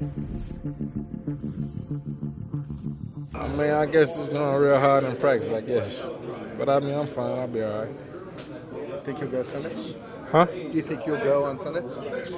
I mean, I guess it's going real hard in practice, I guess. But I mean, I'm fine. I'll be all right. Think you'll go Sunday? Huh? Do you think you'll go on Sunday?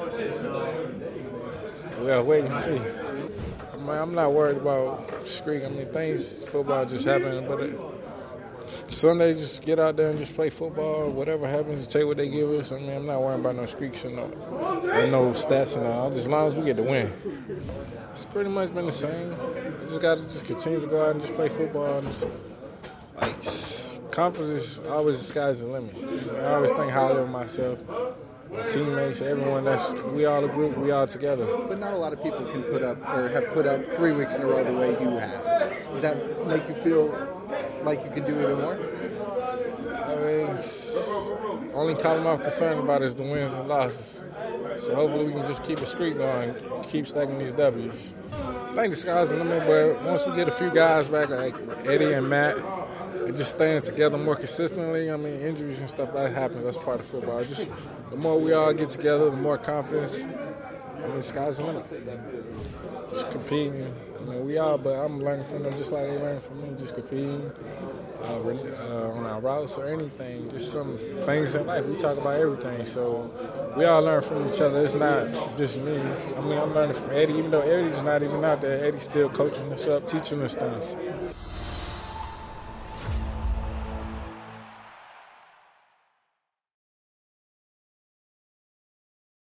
Well, wait and see. I mean, I'm not worried about streak. I mean, football just happen. But Sunday, just get out there and just play football. Whatever happens, take what they give us. I mean, I'm not worrying about no streaks and no stats and all. Just as long as we get the win. It's pretty much been the same. I just got to just continue to go out and just play football. And confidence is always the sky's the limit. I always think highly of myself, my teammates, everyone. We all a group, we all together. But not a lot of people can put up or have put up 3 weeks in a row the way you have. Does that make you feel like you can do even more? I mean, only column I'm concerned about is the wins and losses. So hopefully we can just keep a streak going, keep stacking these W's. I think the sky's the limit, but once we get a few guys back like Eddie and Matt, and just staying together more consistently, I mean, injuries and stuff, that happens. That's part of football. Just the more we all get together, the more confidence. I mean, sky's the limit. Just competing. I mean, but I'm learning from them just like they learn from me, just competing on our routes or anything, just some things in life. We talk about everything, so we all learn from each other. It's not just me. I mean, I'm learning from Eddie, even though Eddie's not even out there. Eddie's still coaching us up, teaching us things.